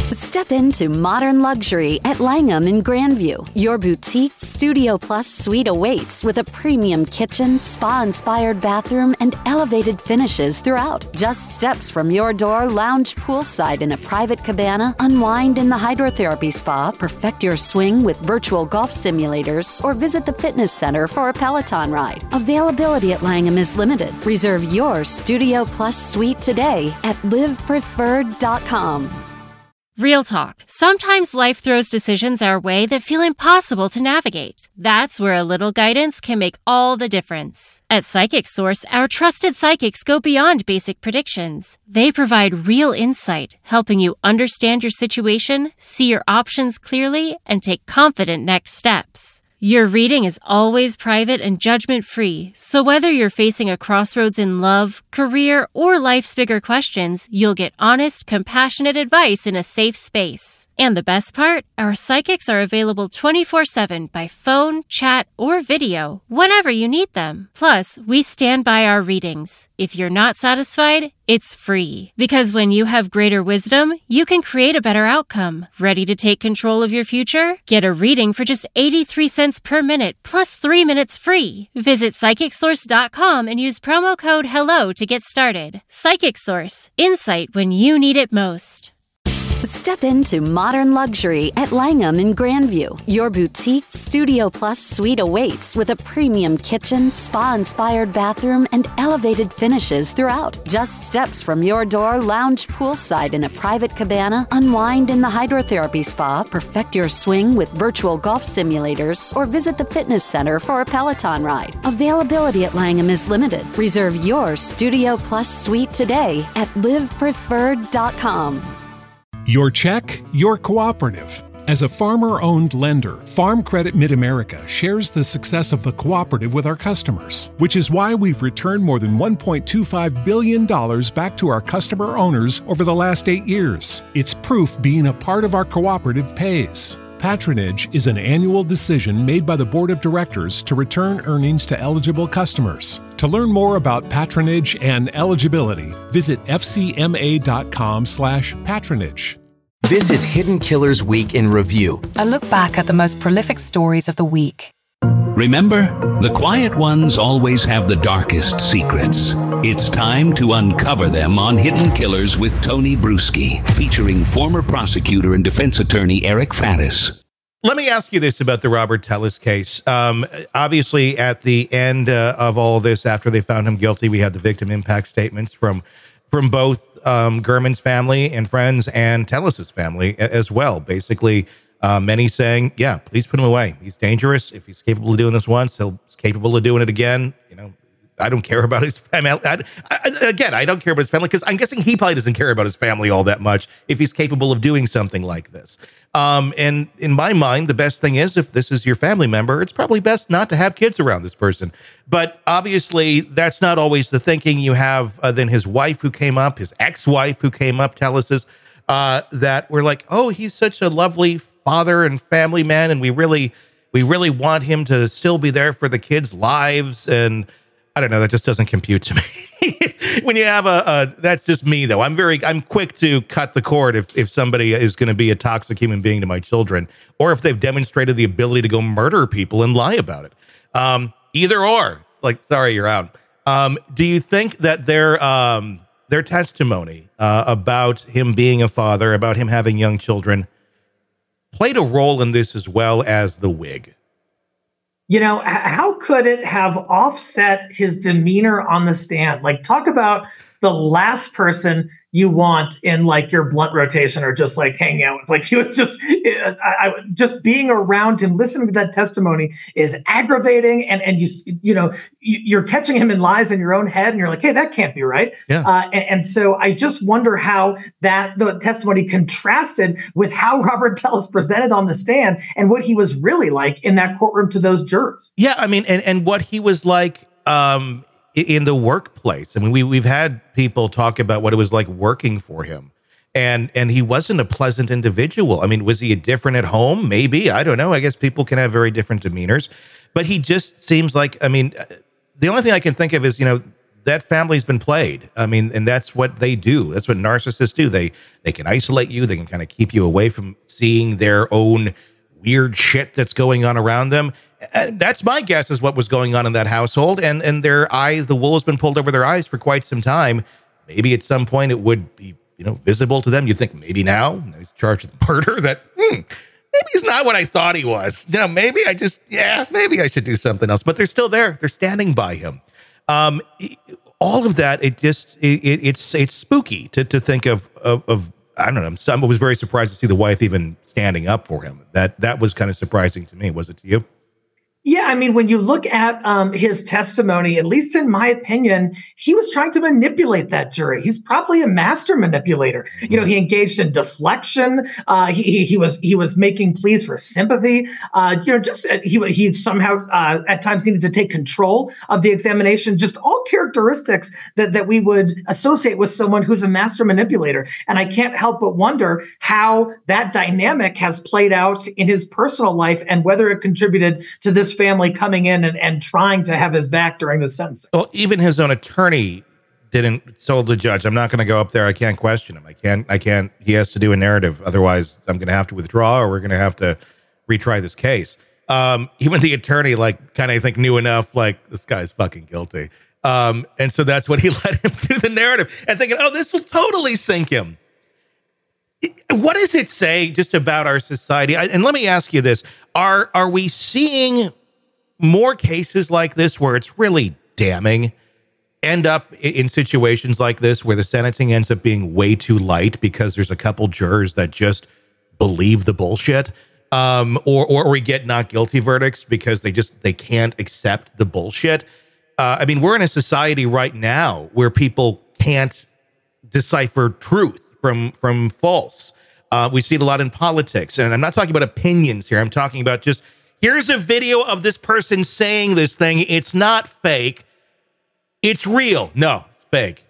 Step into modern luxury at Langham in Grandview. Your boutique Studio Plus suite awaits with a premium kitchen, spa-inspired bathroom, and elevated finishes throughout. Just steps from your door, lounge poolside in a private cabana, unwind in the hydrotherapy spa, perfect your swing with virtual golf simulators, or visit the fitness center for a Peloton ride. Availability at Langham is limited. Reserve your Studio Plus suite today at livepreferred.com. Real talk. Sometimes life throws decisions our way that feel impossible to navigate. That's where a little guidance can make all the difference. At Psychic Source, our trusted psychics go beyond basic predictions. They provide real insight, helping you understand your situation, see your options clearly, and take confident next steps. Your reading is always private and judgment-free, so whether you're facing a crossroads in love, career, or life's bigger questions, you'll get honest, compassionate advice in a safe space. And the best part? Our psychics are available 24/7 by phone, chat, or video, whenever you need them. Plus, we stand by our readings. If you're not satisfied, it's free. Because when you have greater wisdom, you can create a better outcome. Ready to take control of your future? Get a reading for just 83 cents per minute, plus 3 minutes free. Visit PsychicSource.com and use promo code HELLO to get started. Psychic Source. Insight when you need it most. Step into modern luxury at Langham in Grandview. Your boutique Studio Plus suite awaits with a premium kitchen, spa-inspired bathroom, and elevated finishes throughout. Just steps from your door, lounge poolside in a private cabana, unwind in the hydrotherapy spa, perfect your swing with virtual golf simulators, or visit the fitness center for a Peloton ride. Availability at Langham is limited. Reserve your Studio Plus suite today at livepreferred.com. Your check, your cooperative. As a farmer-owned lender, Farm Credit Mid-America shares the success of the cooperative with our customers, which is why we've returned more than $1.25 billion back to our customer owners over the last 8 years. It's proof being a part of our cooperative pays. Patronage is an annual decision made by the Board of Directors to return earnings to eligible customers. To learn more about patronage and eligibility, visit fcma.com/patronage. This is Hidden Killers Week in Review. A look back at the most prolific stories of the week. Remember, the quiet ones always have the darkest secrets. It's time to uncover them on Hidden Killers with Tony Bruschi, featuring former prosecutor and defense attorney Eric Faddis. Let me ask you this about the Robert Tellis case. Obviously, at the end of all this, after they found him guilty, we had the victim impact statements from both Gurman's family and friends and Tellis's family as well. Basically, many saying, yeah, please put him away. He's dangerous. If he's capable of doing this once, he's capable of doing it again. You know, I don't care about his family. I don't care about his family because I'm guessing he probably doesn't care about his family all that much if he's capable of doing something like this. And in my mind, the best thing is if this is your family member, it's probably best not to have kids around this person. But obviously, that's not always the thinking. You have then his wife who came up, his ex-wife who came up, Tellis's, that were like, oh, he's such a lovely father and family man, and we really want him to still be there for the kids' lives. And I don't know, that just doesn't compute to me. When you have that's just me though. I'm quick to cut the cord if somebody is going to be a toxic human being to my children, or if they've demonstrated the ability to go murder people and lie about it. Either or, like, sorry, you're out. Do you think that their testimony about him being a father, about him having young children, played a role in this as well as the wig? You know, how could it have offset his demeanor on the stand? Like, talk about the last person you want in like your blunt rotation or just like hanging out with. Like, he was just being around him, listening to that testimony is aggravating. And you're catching him in lies in your own head and you're like, hey, that can't be right. Yeah. And so I just wonder how the testimony contrasted with how Robert Tellis presented on the stand and what he was really like in that courtroom to those jurors. Yeah. I mean, and what he was like, in the workplace. I mean, we've had people talk about what it was like working for him, and he wasn't a pleasant individual. I mean, was he different at home? Maybe. I don't know. I guess people can have very different demeanors, but he just seems like, I mean, the only thing I can think of is, that family's been played. I mean, and that's what they do. That's what narcissists do. They can isolate you. They can kind of keep you away from seeing their own weird shit that's going on around them. And that's my guess is what was going on in that household. And their eyes, the wool has been pulled over their eyes for quite some time. Maybe at some point it would be, visible to them. You think maybe now he's charged with murder, that maybe he's not what I thought he was. Maybe maybe I should do something else. But they're still there. They're standing by him. All of that, it's spooky to think of. I don't know. I was very surprised to see the wife even standing up for him. That was kind of surprising to me. Was it to you? Yeah, I mean, when you look at his testimony, at least in my opinion, he was trying to manipulate that jury. He's probably a master manipulator. He engaged in deflection. He was making pleas for sympathy. He somehow at times needed to take control of the examination. Just all characteristics that we would associate with someone who's a master manipulator. And I can't help but wonder how that dynamic has played out in his personal life and whether it contributed to this family coming in and trying to have his back during the sentencing. Well, even his own attorney told the judge, I'm not going to go up there. I can't question him. I can't. He has to do a narrative. Otherwise, I'm going to have to withdraw or we're going to have to retry this case. Even the attorney, kind of knew enough, this guy's fucking guilty. And so that's what he let him do the narrative and thinking, this will totally sink him. What does it say just about our society? And let me ask you this. Are we seeing more cases like this where it's really damning end up in situations like this where the sentencing ends up being way too light because there's a couple jurors that just believe the bullshit, or we get not guilty verdicts because they can't accept the bullshit? I mean, we're in a society right now where people can't decipher truth from false. We see it a lot in politics, and I'm not talking about opinions here. I'm talking about just, here's a video of this person saying this thing. It's not fake. It's real. No, it's fake.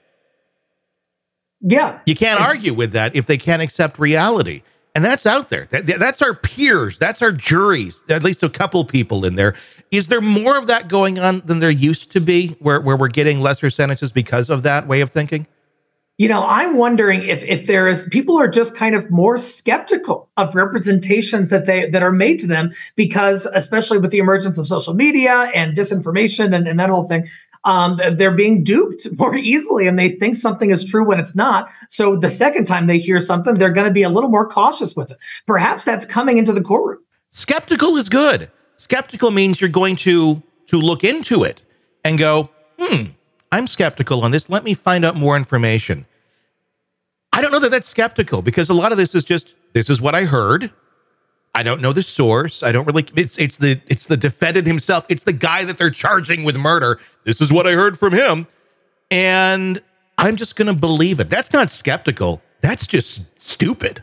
Yeah. You can't argue with that if they can't accept reality. And that's out there. That's our peers. That's our juries. At least a couple people in there. Is there more of that going on than there used to be where we're getting lesser sentences because of that way of thinking? I'm wondering if there is, people are just kind of more skeptical of representations that are made to them because, especially with the emergence of social media and disinformation and that whole thing, they're being duped more easily and they think something is true when it's not. So the second time they hear something, they're going to be a little more cautious with it. Perhaps that's coming into the courtroom. Skeptical is good. Skeptical means you're going to look into it and go, I'm skeptical on this. Let me find out more information. I don't know that that's skeptical because a lot of this is just, this is what I heard. I don't know the source. I don't really, it's the defendant himself. It's the guy that they're charging with murder. This is what I heard from him. And I'm just going to believe it. That's not skeptical. That's just stupid.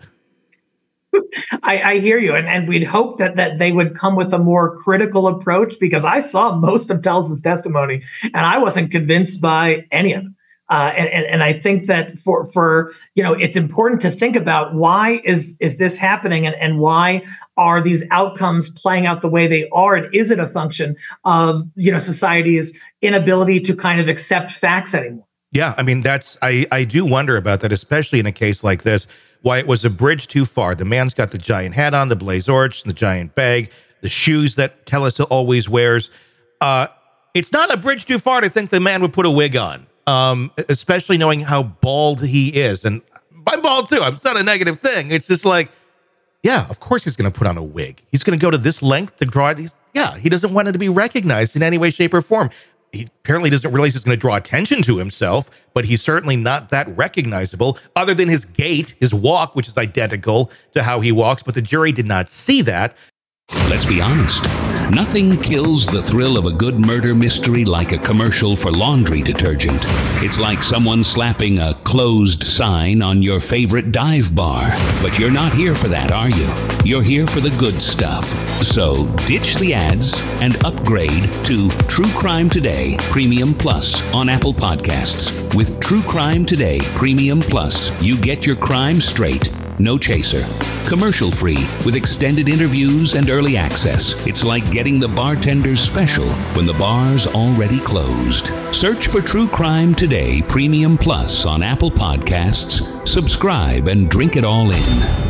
I hear you. And we'd hope that they would come with a more critical approach because I saw most of Tell's testimony and I wasn't convinced by any of it. And I think that for it's important to think about why is this happening and why are these outcomes playing out the way they are? And is it a function of, society's inability to kind of accept facts anymore? Yeah, I mean, I do wonder about that, especially in a case like this, why it was a bridge too far. The man's got the giant hat on, the Blazorch, the giant bag, the shoes that Tellis always wears. It's not a bridge too far to think the man would put a wig on. Especially knowing how bald he is. And I'm bald too. It's not a negative thing. It's just yeah, of course he's going to put on a wig. He's going to go to this length to draw it. He doesn't want it to be recognized in any way, shape, or form. He apparently doesn't realize he's going to draw attention to himself, but he's certainly not that recognizable other than his gait, his walk, which is identical to how he walks, but the jury did not see that. Let's be honest. Nothing kills the thrill of a good murder mystery like a commercial for laundry detergent. It's like someone slapping a closed sign on your favorite dive bar. But you're not here for that, are you? You're here for the good stuff. So ditch the ads and upgrade to True Crime Today Premium Plus on Apple Podcasts. With True Crime Today Premium Plus, you get your crime straight, no chaser. commercial-free, with extended interviews and early access. It's like getting the bartender's special when the bar's already closed. Search for True Crime Today Premium Plus on Apple Podcasts. Subscribe and drink it all in.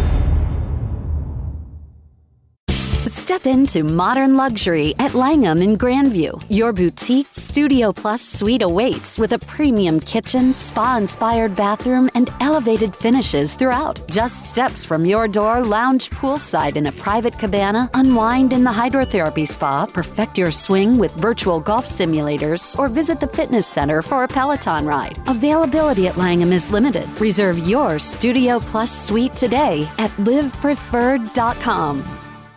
Step into modern luxury at Langham in Grandview. Your boutique Studio Plus suite awaits with a premium kitchen, spa-inspired bathroom, and elevated finishes throughout. Just steps from your door, lounge poolside in a private cabana, unwind in the hydrotherapy spa, perfect your swing with virtual golf simulators, or visit the fitness center for a Peloton ride. Availability at Langham is limited. Reserve your Studio Plus suite today at livepreferred.com.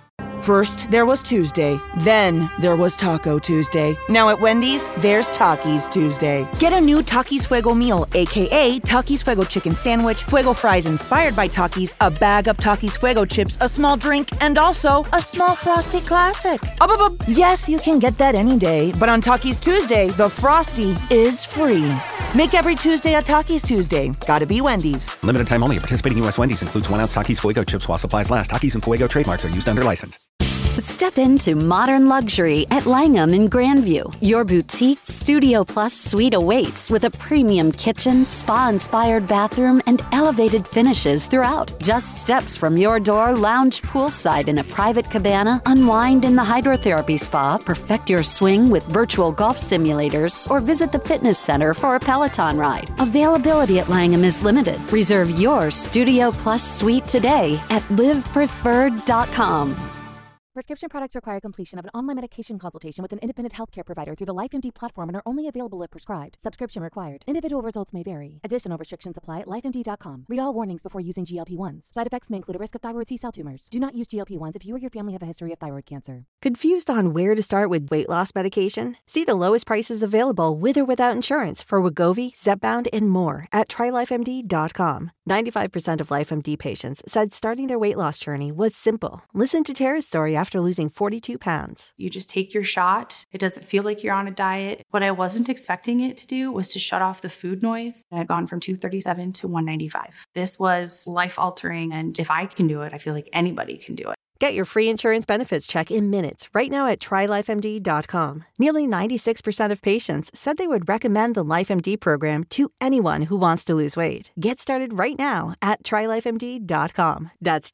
First, there was Tuesday. Then, there was Taco Tuesday. Now at Wendy's, there's Takis Tuesday. Get a new Takis Fuego meal, a.k.a. Takis Fuego chicken sandwich, Fuego fries inspired by Takis, a bag of Takis Fuego chips, a small drink, and also a small Frosty Classic. Yes, you can get that any day, but on Takis Tuesday, the Frosty is free. Make every Tuesday a Takis Tuesday. Gotta be Wendy's. Limited time only. Participating U.S. Wendy's includes 1 ounce Takis Fuego chips while supplies last. Takis and Fuego trademarks are used under license. Step into modern luxury at Langham in Grandview. Your boutique Studio Plus suite awaits with a premium kitchen, spa-inspired bathroom, and elevated finishes throughout. Just steps from your door, lounge poolside in a private cabana, unwind in the hydrotherapy spa, perfect your swing with virtual golf simulators, or visit the fitness center for a Peloton ride. Availability at Langham is limited. Reserve your Studio Plus suite today at livepreferred.com. Prescription products require completion of an online medication consultation with an independent healthcare provider through the LifeMD platform and are only available if prescribed. Subscription required. Individual results may vary. Additional restrictions apply at lifemd.com. Read all warnings before using GLP-1s. Side effects may include a risk of thyroid C-cell tumors. Do not use GLP-1s if you or your family have a history of thyroid cancer. Confused on where to start with weight loss medication? See the lowest prices available with or without insurance for Wegovy, Zepbound, and more at trylifemd.com. 95% of LifeMD patients said starting their weight loss journey was simple. Listen to Tara's story after losing 42 pounds. You just take your shot. It doesn't feel like you're on a diet. What I wasn't expecting it to do was to shut off the food noise. I had gone from 237 to 195. This was life-altering, and if I can do it, I feel like anybody can do it. Get your free insurance benefits check in minutes right now at trylifemd.com. Nearly 96% of patients said they would recommend the LifeMD program to anyone who wants to lose weight. Get started right now at trylifemd.com. That's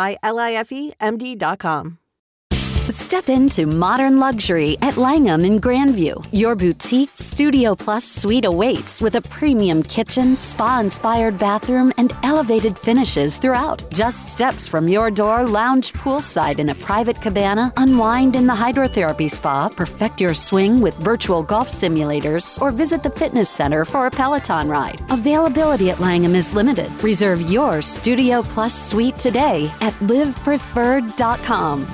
TRYLIFEMD.com. Step into modern luxury at Langham in Grandview. Your boutique Studio Plus suite awaits with a premium kitchen, spa-inspired bathroom, and elevated finishes throughout. Just steps from your door, lounge poolside in a private cabana, unwind in the hydrotherapy spa, perfect your swing with virtual golf simulators, or visit the fitness center for a Peloton ride. Availability at Langham is limited. Reserve your Studio Plus suite today at livepreferred.com.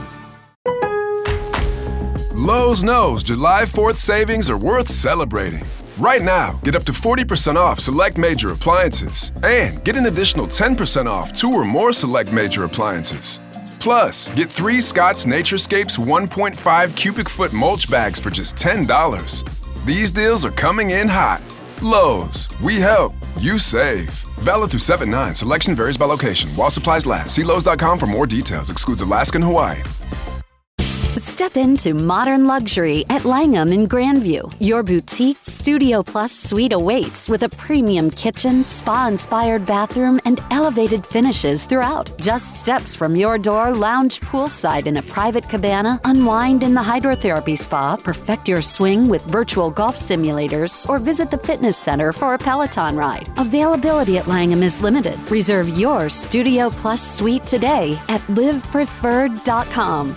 Lowe's knows July 4th savings are worth celebrating. Right now, get up to 40% off select major appliances and get an additional 10% off 2 or more select major appliances. Plus, get 3 Scott's Naturescapes 1.5 cubic foot mulch bags for just $10. These deals are coming in hot. Lowe's, we help, you save. Valid through 7/9. Selection varies by location. While supplies last. See Lowe's.com for more details. Excludes Alaska and Hawaii. Step into modern luxury at Langham in Grandview. Your boutique Studio Plus suite awaits with a premium kitchen, spa-inspired bathroom, and elevated finishes throughout. Just steps from your door, lounge poolside in a private cabana, unwind in the hydrotherapy spa, perfect your swing with virtual golf simulators, or visit the fitness center for a Peloton ride. Availability at Langham is limited. Reserve your Studio Plus suite today at livepreferred.com.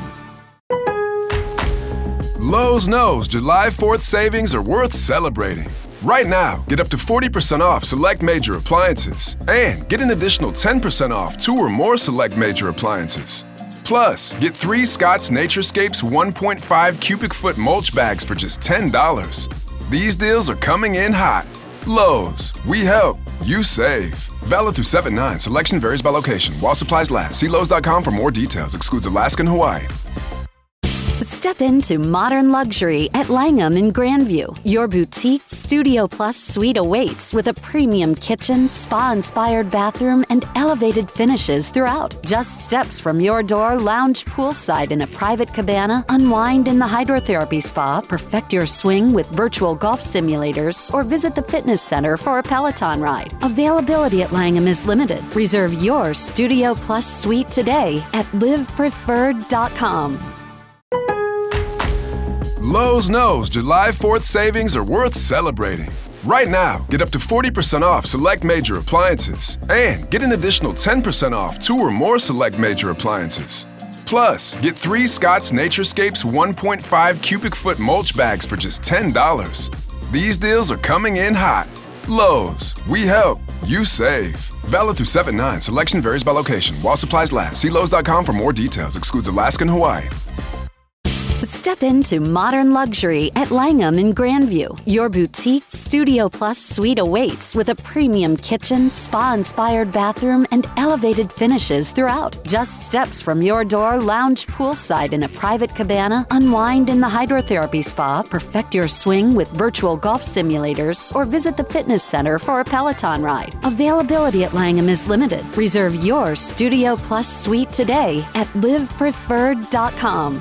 Lowe's knows July 4th savings are worth celebrating. Right now, get up to 40% off select major appliances and get an additional 10% off 2 or more select major appliances. Plus, get 3 Scott's Naturescapes 1.5 cubic foot mulch bags for just $10. These deals are coming in hot. Lowe's, we help, you save. Valid through 7/9. Selection varies by location. While supplies last. See Lowe's.com for more details. Excludes Alaska and Hawaii. Step into modern luxury at Langham in Grandview. Your boutique Studio Plus suite awaits with a premium kitchen, spa-inspired bathroom, and elevated finishes throughout. Just steps from your door, lounge poolside in a private cabana, unwind in the hydrotherapy spa, perfect your swing with virtual golf simulators, or visit the fitness center for a Peloton ride. Availability at Langham is limited. Reserve your Studio Plus suite today at livepreferred.com. Lowe's knows July 4th savings are worth celebrating. Right now, get up to 40% off select major appliances and get an additional 10% off 2 or more select major appliances. Plus, get 3 Scott's Naturescapes 1.5 cubic foot mulch bags for just $10. These deals are coming in hot. Lowe's, we help, you save. Valid through 7/9. Selection varies by location. While supplies last. See Lowe's.com for more details. Excludes Alaska and Hawaii. Step into modern luxury at Langham in Grandview. Your boutique Studio Plus suite awaits with a premium kitchen, spa-inspired bathroom, and elevated finishes throughout. Just steps from your door, lounge poolside in a private cabana, unwind in the hydrotherapy spa, perfect your swing with virtual golf simulators, or visit the fitness center for a Peloton ride. Availability at Langham is limited. Reserve your Studio Plus suite today at livepreferred.com.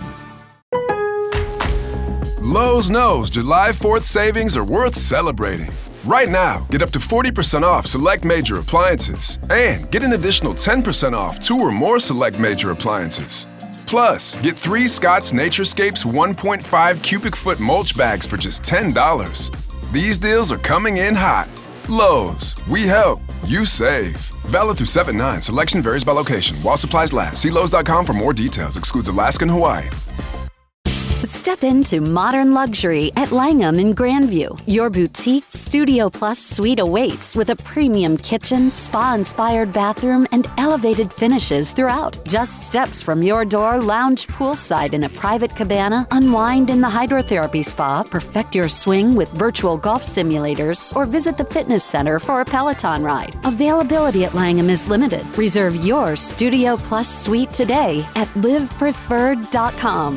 Lowe's knows July 4th savings are worth celebrating. Right now, get up to 40% off select major appliances and get an additional 10% off 2 or more select major appliances. Plus, get 3 Scott's Naturescapes 1.5 cubic foot mulch bags for just $10. These deals are coming in hot. Lowe's, we help, you save. Valid through 7/9. Selection varies by location. While supplies last. See Lowe's.com for more details. Excludes Alaska and Hawaii. Step into modern luxury at Langham in Grandview. Your boutique Studio Plus suite awaits with a premium kitchen, spa-inspired bathroom, and elevated finishes throughout. Just steps from your door, lounge poolside in a private cabana, unwind in the hydrotherapy spa, perfect your swing with virtual golf simulators, or visit the fitness center for a Peloton ride. Availability at Langham is limited. Reserve your Studio Plus suite today at livepreferred.com.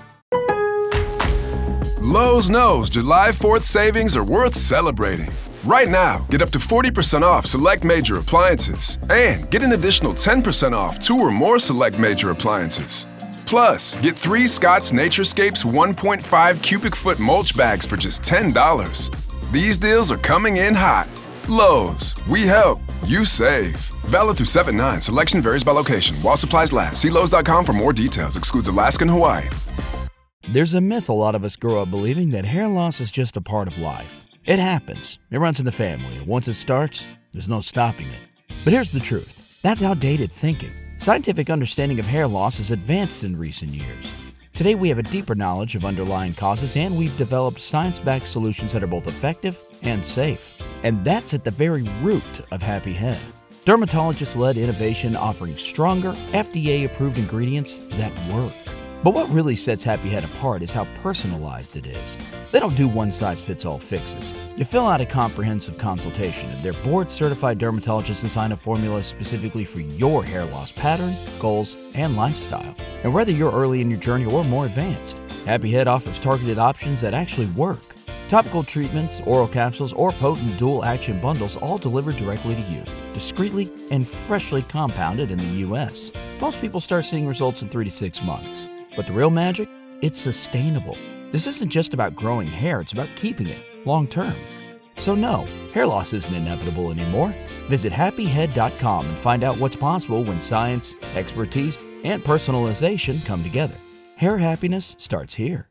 Lowe's knows July 4th savings are worth celebrating. Right now, get up to 40% off select major appliances and get an additional 10% off 2 or more select major appliances. Plus, get 3 Scott's Naturescapes 1.5 cubic foot mulch bags for just $10. These deals are coming in hot. Lowe's, we help, you save. Valid through 7/9. Selection varies by location. While supplies last. See Lowe's.com for more details. Excludes Alaska and Hawaii. There's a myth a lot of us grow up believing that hair loss is just a part of life. It happens. It runs in the family. And once it starts, there's no stopping it. But here's the truth. That's outdated thinking. Scientific understanding of hair loss has advanced in recent years. Today we have a deeper knowledge of underlying causes, and we've developed science-backed solutions that are both effective and safe. And that's at the very root of Happy Head. Dermatologist-led innovation offering stronger, FDA-approved ingredients that work. But what really sets Happy Head apart is how personalized it is. They don't do one-size-fits-all fixes. You fill out a comprehensive consultation, and their board-certified dermatologists design a formula specifically for your hair loss pattern, goals, and lifestyle. And whether you're early in your journey or more advanced, Happy Head offers targeted options that actually work. Topical treatments, oral capsules, or potent dual-action bundles all delivered directly to you, discreetly and freshly compounded in the U.S. Most people start seeing results in 3 to 6 months. But the real magic? It's sustainable. This isn't just about growing hair, it's about keeping it long term. So no, hair loss isn't inevitable anymore. Visit happyhead.com and find out what's possible when science, expertise, and personalization come together. Hair happiness starts here.